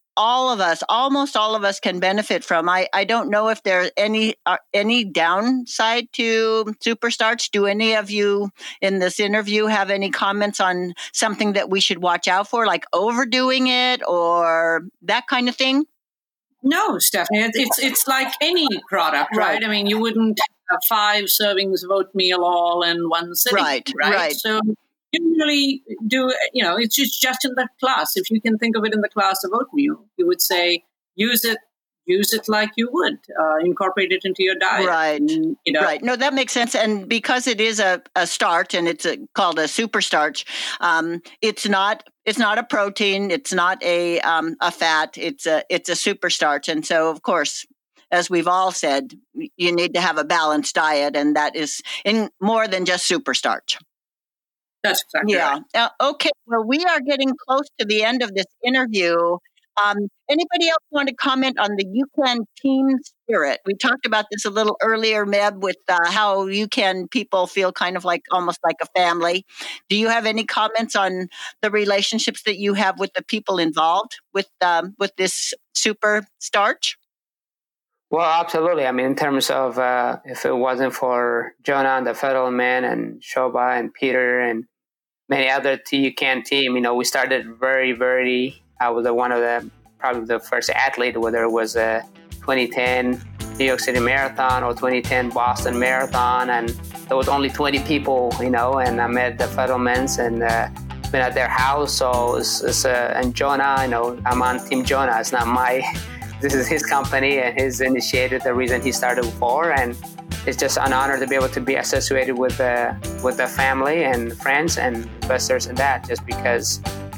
almost all of us can benefit from. I don't know if there's any downside to super starch. Do any of you in this interview have any comments on something that we should watch out for, like overdoing it or that kind of thing? No, Stephanie, it's like any product, right? I mean, you wouldn't have 5 servings of oatmeal all in one sitting, right? So you really do, it's just in that class. If you can think of it in the class of oatmeal, you would say, use it like you would, incorporate it into your diet. Right. And, right. No, that makes sense. And because it is a starch and it's called a super starch, it's not a protein. It's not a fat. It's a super starch. And so, of course, as we've all said, you need to have a balanced diet, and that is in more than just super starch. That's exactly right. Okay. Well, we are getting close to the end of this interview. Anybody else want to comment on the UCAN team spirit? We talked about this a little earlier, Meb, with how UCAN people feel kind of almost like a family. Do you have any comments on the relationships that you have with the people involved with this super starch? Well, absolutely. I mean, in terms of if it wasn't for Jonah and the Fettelman and Shoba and Peter and many other UCAN team, we started very, very. I was probably the first athlete, whether it was a 2010 New York City Marathon or 2010 Boston Marathon, and there was only 20 people, and I met the Fettelmans and been at their house. So and Jonah, I'm on Team Jonah. It's not this is his company and he's initiated the reason he started for, and it's just an honor to be able to be associated with the family and friends and investors in that, just because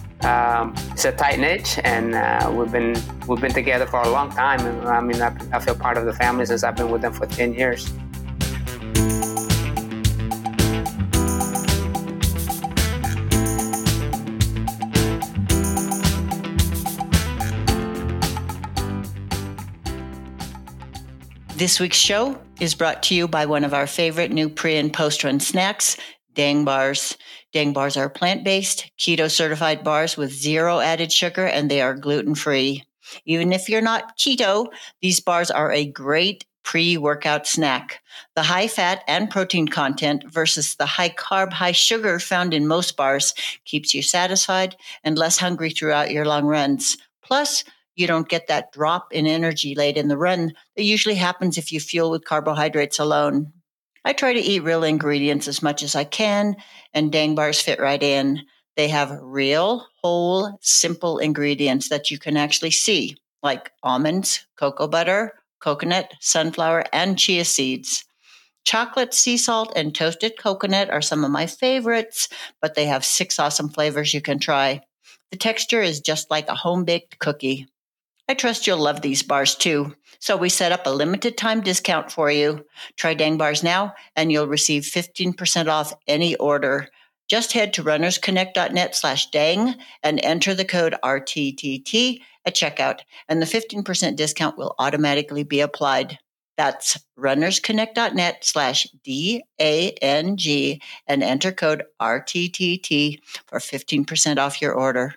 it's a tight niche, and we've been together for a long time. And I mean, I feel part of the family since I've been with them for 10 years. This week's show is brought to you by one of our favorite new pre- and post-run snacks, Dang Bars. Dang Bars are plant-based, keto-certified bars with 0 added sugar, and they are gluten-free. Even if you're not keto, these bars are a great pre-workout snack. The high fat and protein content versus the high carb, high sugar found in most bars keeps you satisfied and less hungry throughout your long runs. Plus, you don't get that drop in energy late in the run that usually happens if you fuel with carbohydrates alone. I try to eat real ingredients as much as I can, and Dang Bars fit right in. They have real, whole, simple ingredients that you can actually see, like almonds, cocoa butter, coconut, sunflower, and chia seeds. Chocolate, sea salt, and toasted coconut are some of my favorites, but they have 6 awesome flavors you can try. The texture is just like a home-baked cookie. I trust you'll love these bars too. So we set up a limited time discount for you. Try Dang Bars now and you'll receive 15% off any order. Just head to runnersconnect.net/dang and enter the code RTTT at checkout, and the 15% discount will automatically be applied. That's runnersconnect.net/DANG and enter code RTTT for 15% off your order.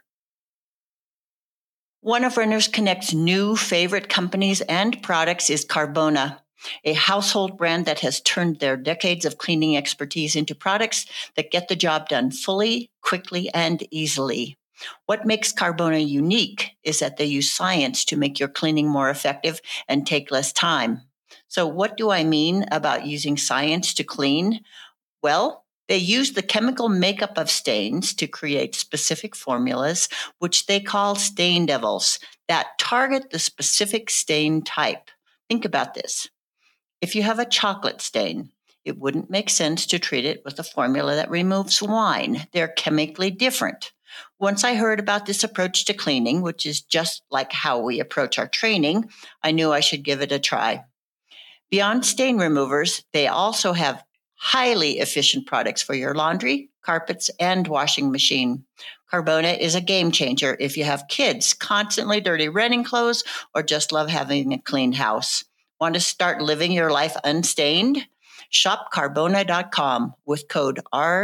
One of Runners Connect's new favorite companies and products is Carbona, a household brand that has turned their decades of cleaning expertise into products that get the job done fully, quickly, and easily. What makes Carbona unique is that they use science to make your cleaning more effective and take less time. So what do I mean about using science to clean? Well, They use the chemical makeup of stains to create specific formulas, which they call stain devils, that target the specific stain type. Think about this. If you have a chocolate stain, it wouldn't make sense to treat it with a formula that removes wine. They're chemically different. Once I heard about this approach to cleaning, which is just like how we approach our training, I knew I should give it a try. Beyond stain removers, they also have highly efficient products for your laundry, carpets, and washing machine. Carbona is a game changer if you have kids, constantly dirty running clothes, or just love having a clean house. Want to start living your life unstained? Shop Carbona.com with code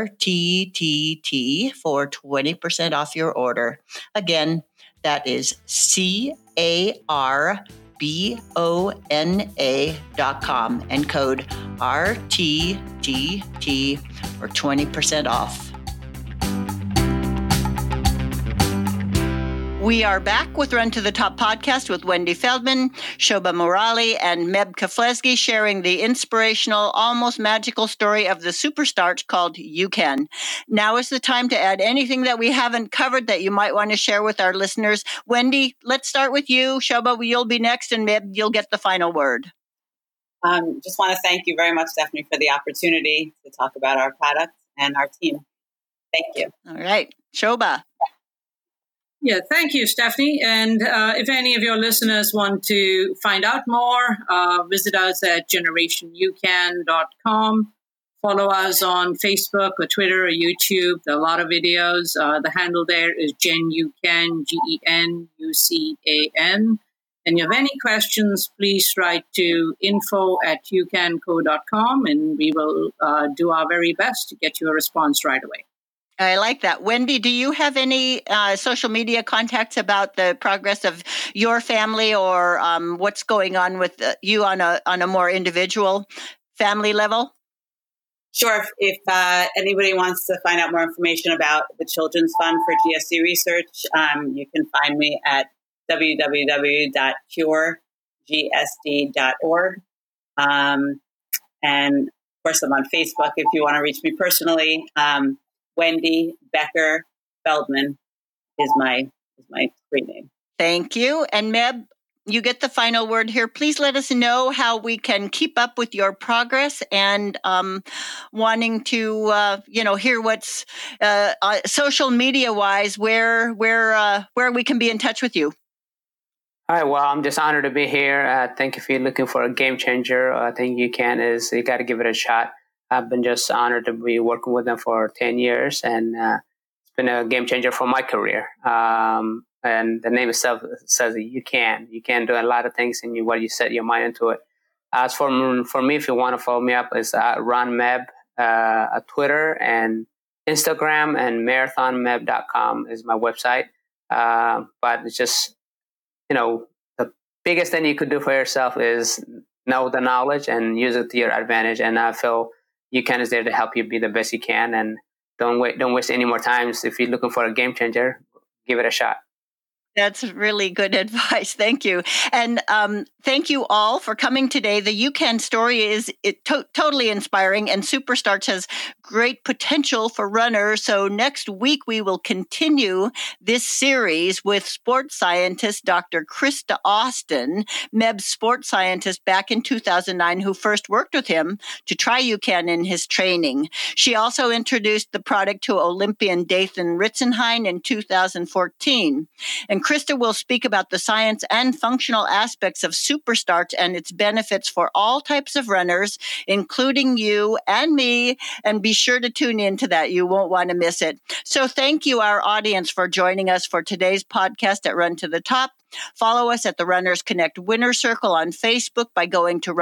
RTTT for 20% off your order. Again, that is CARBONA.com and code RTTT for 20% off. We are back with Run to the Top podcast with Wendy Feldman, Shobha Murali, and Meb Keflezighi sharing the inspirational, almost magical story of the superstarch called UCAN. Now is the time to add anything that we haven't covered that you might want to share with our listeners. Wendy, let's start with you. Shobha, you'll be next, and Meb, you'll get the final word. Just want to thank you very much, Stephanie, for the opportunity to talk about our products and our team. Thank you. All right. Shobha. Yeah, thank you, Stephanie. And if any of your listeners want to find out more, visit us at generationucan.com. Follow us on Facebook or Twitter or YouTube. There are a lot of videos. The handle there is GenUCan, GenUCAN. And if you have any questions, please write to info@ucanco.com, and we will do our very best to get you a response right away. I like that. Wendy, do you have any social media contacts about the progress of your family or what's going on with you on a more individual family level? Sure. If anybody wants to find out more information about the Children's Fund for GSC Research, you can find me at www.curegsd.org. And of course, I'm on Facebook if you want to reach me personally. Wendy Becker Feldman is my screen name. Thank you. And Meb, you get the final word here. Please let us know how we can keep up with your progress and wanting to hear what's social media wise where we can be in touch with you. All right. Well, I'm just honored to be here. I think if you're looking for a game changer, I think you got to give it a shot. I've been just honored to be working with them for 10 years, and it's been a game changer for my career. And the name itself says that you can do a lot of things in what you set your mind into it. As for me, if you want to follow me up, it's Ron Meb at Twitter and Instagram, and marathonmeb.com is my website. But it's just, the biggest thing you could do for yourself is know the knowledge and use it to your advantage. And I feel UCAN is there to help you be the best you can, and don't waste any more times. If you're looking for a game changer, give it a shot. That's really good advice. Thank you. And thank you all for coming today. The UCAN story is totally inspiring, and Superstarch has great potential for runners. So next week, we will continue this series with sports scientist Dr. Krista Austin, Meb's sports scientist back in 2009, who first worked with him to try UCAN in his training. She also introduced the product to Olympian Dathan Ritzenhein in 2014. And Krista will speak about the science and functional aspects of Superstarch and its benefits for all types of runners, including you and me. And be sure to tune into that. You won't want to miss it. So thank you, our audience, for joining us for today's podcast at Run to the Top. Follow us at the Runners Connect Winner Circle on Facebook by going to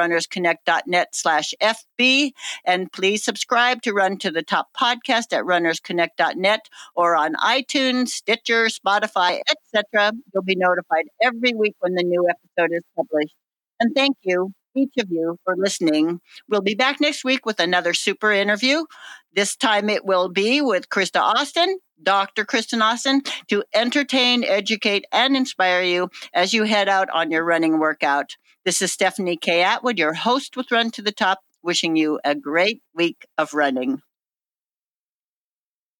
runnersconnect.net/FB. And please subscribe to Run to the Top podcast at runnersconnect.net or on iTunes, Stitcher, Spotify, etc. You'll be notified every week when the new episode is published. And thank you, each of you, for listening. We'll be back next week with another super interview. This time it will be with Krista Austin, Dr. Kristen Austin, to entertain, educate, and inspire you as you head out on your running workout. This is Stephanie K. Atwood, your host with Run to the Top, wishing you a great week of running.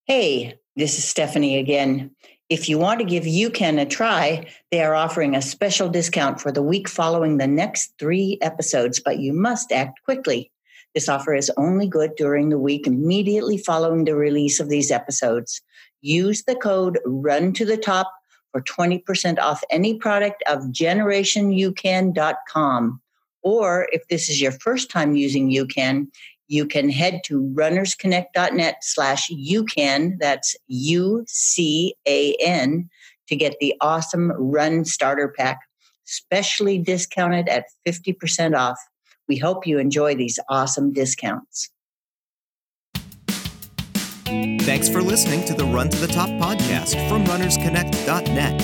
Hey, this is Stephanie again. If you want to give UCAN a try, they are offering a special discount for the week following the next 3 episodes, but you must act quickly. This offer is only good during the week immediately following the release of these episodes. Use the code RUNTOTHETOP for 20% off any product of GenerationUCAN.com. Or if this is your first time using UCAN, you can head to runnersconnect.net/UCAN, that's UCAN, to get the awesome Run Starter Pack, specially discounted at 50% off. We hope you enjoy these awesome discounts. Thanks for listening to the Run to the Top podcast from runnersconnect.net.